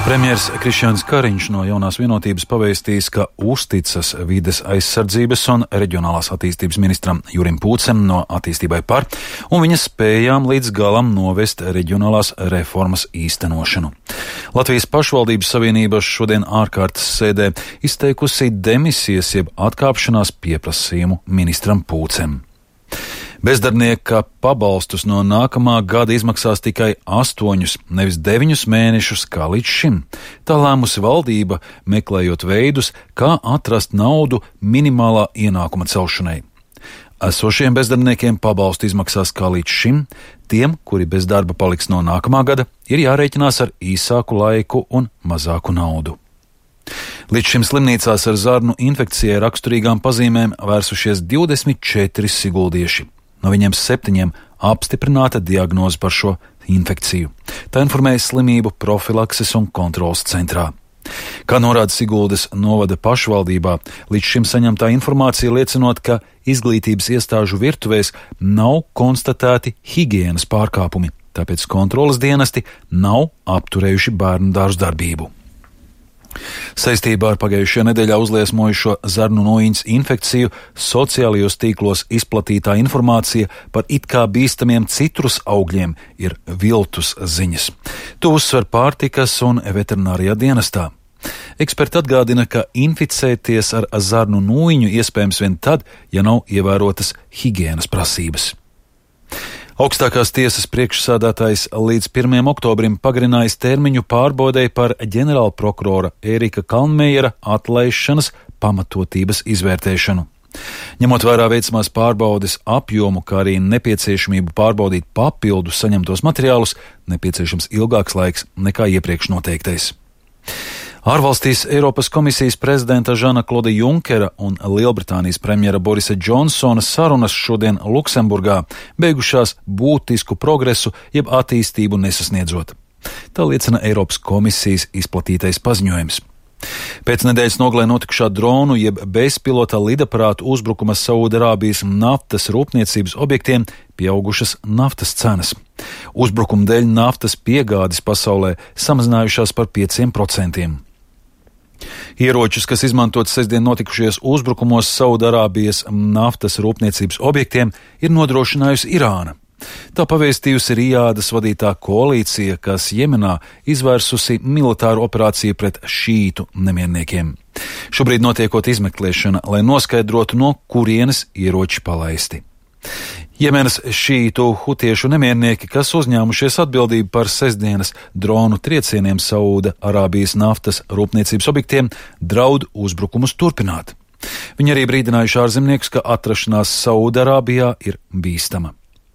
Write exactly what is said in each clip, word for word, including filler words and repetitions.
Premjers Krišjānis Kariņš no Jaunās Vienotības pavēstījis, ka uzticas vides aizsardzības un reģionālās attīstības ministram Jurim Pūcem no Attīstībai par un viņa spējām līdz galam novest reģionālās reformas īstenošanu. Latvijas pašvaldības savienība šodien ārkārtas sēdē izteikusi demisijas jeb atkāpšanās pieprasījumu ministram Pūcem. Bezdarbnieka pabalstus no nākamā gada izmaksās tikai astoņus, nevis deviņus mēnešus kā līdz šim. Tā lēmusi valdība, meklējot veidus, kā atrast naudu minimālā ienākuma celšanai. Esošiem bezdarbniekiem pabalstu izmaksās kā līdz šim, tiem, kuri bez darba paliks no nākamā gada, ir jārēķinās ar īsāku laiku un mazāku naudu. Līdz šim slimnīcās ar zarnu infekcijai raksturīgām pazīmēm vērsušies divdesmit četri siguldieši. No viņiem septiņiem apstiprināta diagnoze par šo infekciju. Tā informēja slimību profilakses un kontrolas centrā. Kā norāda Siguldas novada pašvaldībā, līdz šim saņemtā informācija liecinot, ka izglītības iestāžu virtuvēs nav konstatēti higienas pārkāpumi, tāpēc kontrolas dienesti nav apturējuši bērnu dārzu darbību. Saistībā ar pagājušajā nedēļā uzliesmojušo zarnu noiņas infekciju sociālajos tīklos izplatītā informācija par it kā bīstamiem citrus augļiem ir viltus ziņas. To uzsver pārtikas un veterinārijā dienestā. Eksperti atgādina, ka inficēties ar zarnu noiņu iespējams vien tad, ja nav ievērotas higienas prasības. Augstākās tiesas priekšsādātājs līdz pirmajam oktobrim pagarinājis termiņu pārbaudei par ģenerālprokurora Ērika Kalnmejera atlaišanas pamatotības izvērtēšanu. Ņemot vērā veicamās pārbaudes apjomu, kā arī nepieciešamību pārbaudīt papildu saņemtos materiālus, nepieciešams ilgāks laiks nekā iepriekš noteiktais. Ārvalstīs Eiropas komisijas prezidenta Žana Kloda Junkera un Lielbritānijas premjera Borisa Džonsona sarunas šodien Luksemburgā beigušās būtisku progresu jeb attīstību nesasniedzot. Tā liecina Eiropas komisijas izplatītais paziņojums. Pēc nedēļas nogalē notikušā dronu jeb bezpilota lidaparātu uzbrukuma Saudarābijas naftas rūpniecības objektiem pieaugušas naftas cenas. Uzbrukuma dēļ naftas piegādes pasaulē samazinājušās par pieciem procentiem. Ieročus, kas izmantot sestdien notikušajos uzbrukumos Saudarābijas naftas rūpniecības objektiem, ir nodrošinājusi Irāna. Tā pavēstījusi Rijādas vadītā koalīcija, kas Jemenā izvērsusi militāru operāciju pret šītu nemierniekiem. Šobrīd notiekot izmeklēšana, lai noskaidrotu, no kurienes ieroči palaisti. Jemenas šītu hutiešu nemiernieki, kas uzņēmušies atbildību par sestdienas dronu triecieniem Sauda Arābijas naftas rūpniecības objektiem, draud uzbrukumus turpināt. Viņi arī brīdinājuši ārzemniekus, ka atrašanās Sauda Arābijā ir bīstama.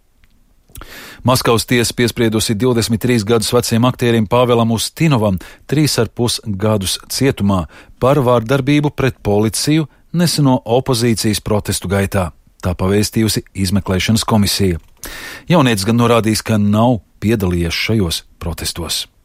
Maskavas tiesa piespriedusi divdesmit trīs gadus veciem aktierim Pāvēlam Ustinovam trīs ar pus gadus cietumā par vārdarbību pret policiju neseno opozīcijas protestu gaitā. Tā pavēstījusi izmeklēšanas komisija. Jaunietis gan norādījis, ka nav piedalījies šajos protestos.